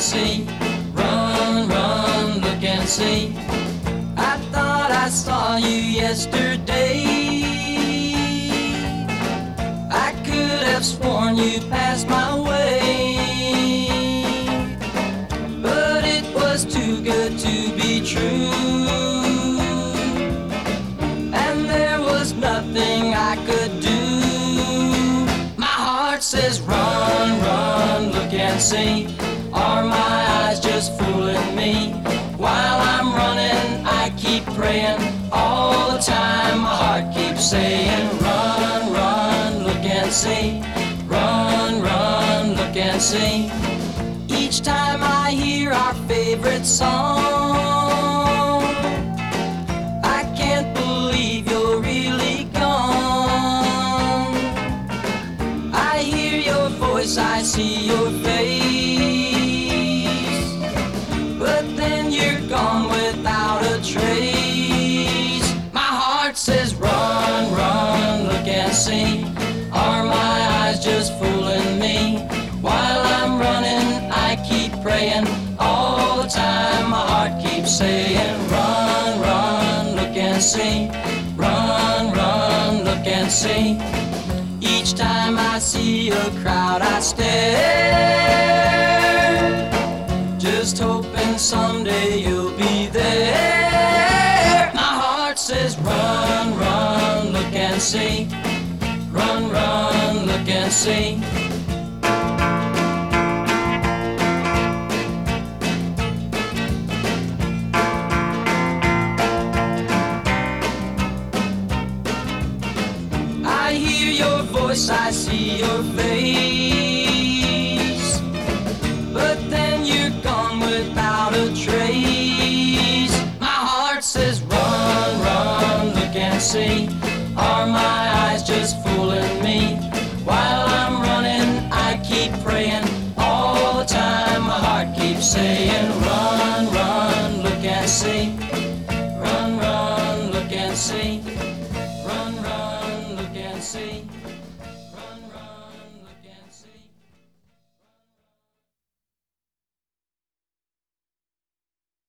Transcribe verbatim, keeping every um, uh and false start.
see. Run, run, look and see. I thought I saw you yesterday. I could have sworn you passed my way, but it was too good to be true, and there was nothing I could do. My heart says run, run, look and see. Are my eyes just fooling me? While I'm running, I keep praying all the time. My heart keeps saying run, run, look and see. Run, run, look and see. Each time I hear our favorite song, I can't believe you're really gone. I hear your voice, I see your face, but then you're gone without a trace. My heart says run, run, look and see. Are my eyes just fooling me? While I'm running, I keep praying all the time. My heart keeps saying run, run, look and see. Run, run, look and see. Each time I see a crowd, I stare, just hoping someday you'll be there. My heart says run, run, look and see. Run, run, look and see. I hear your voice, I see your face,